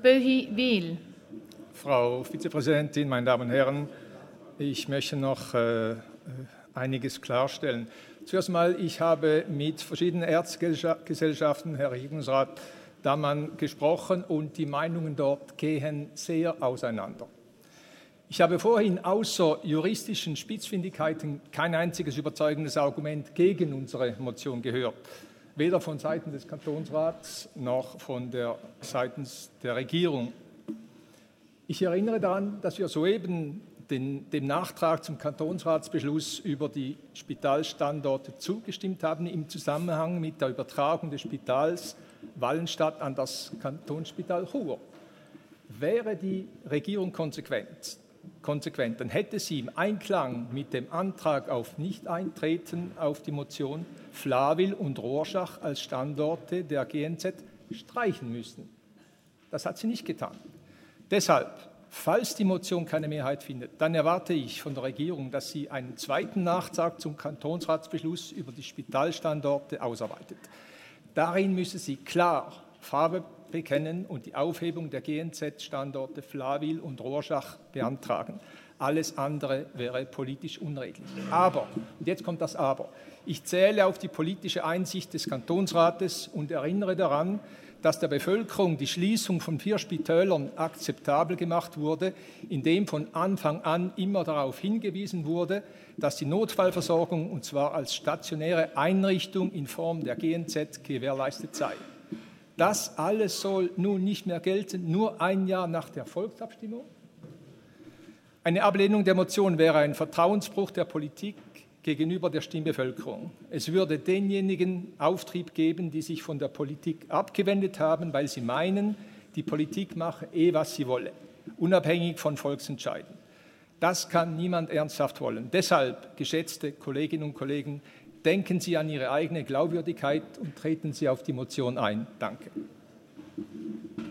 Böhi-Wil. Frau Vizepräsidentin, meine Damen und Herren, ich möchte noch einiges klarstellen. Zuerst mal, ich habe mit verschiedenen Ärztegesellschaften, Herr Regierungsrat Dammann, gesprochen und die Meinungen dort gehen sehr auseinander. Ich habe vorhin außer juristischen Spitzfindigkeiten kein einziges überzeugendes Argument gegen unsere Motion gehört, weder von Seiten des Kantonsrats noch von seitens der Regierung. Ich erinnere daran, dass wir soeben dem Nachtrag zum Kantonsratsbeschluss über die Spitalstandorte zugestimmt haben im Zusammenhang mit der Übertragung des Spitals Wallenstadt an das Kantonsspital Chur. Wäre die Regierung konsequent, dann hätte sie im Einklang mit dem Antrag auf Nicht-Eintreten auf die Motion Flawil und Rorschach als Standorte der GNZ streichen müssen. Das hat sie nicht getan. Deshalb, falls die Motion keine Mehrheit findet, dann erwarte ich von der Regierung, dass sie einen zweiten Nachtrag zum Kantonsratsbeschluss über die Spitalstandorte ausarbeitet. Darin müsse sie klar Farbe bekennen und die Aufhebung der GNZ-Standorte Flawil und Rorschach beantragen. Alles andere wäre politisch unredlich. Aber, und jetzt kommt das Aber, ich zähle auf die politische Einsicht des Kantonsrates und erinnere daran, dass der Bevölkerung die Schließung von 4 Spitälern akzeptabel gemacht wurde, indem von Anfang an immer darauf hingewiesen wurde, dass die Notfallversorgung, und zwar als stationäre Einrichtung in Form der GNZ, gewährleistet sei. Das alles soll nun nicht mehr gelten, nur ein Jahr nach der Volksabstimmung. Eine Ablehnung der Motion wäre ein Vertrauensbruch der Politik gegenüber der Stimmbevölkerung. Es würde denjenigen Auftrieb geben, die sich von der Politik abgewendet haben, weil sie meinen, die Politik mache was sie wolle, unabhängig von Volksentscheiden. Das kann niemand ernsthaft wollen. Deshalb, geschätzte Kolleginnen und Kollegen, denken Sie an Ihre eigene Glaubwürdigkeit und treten Sie auf die Motion ein. Danke.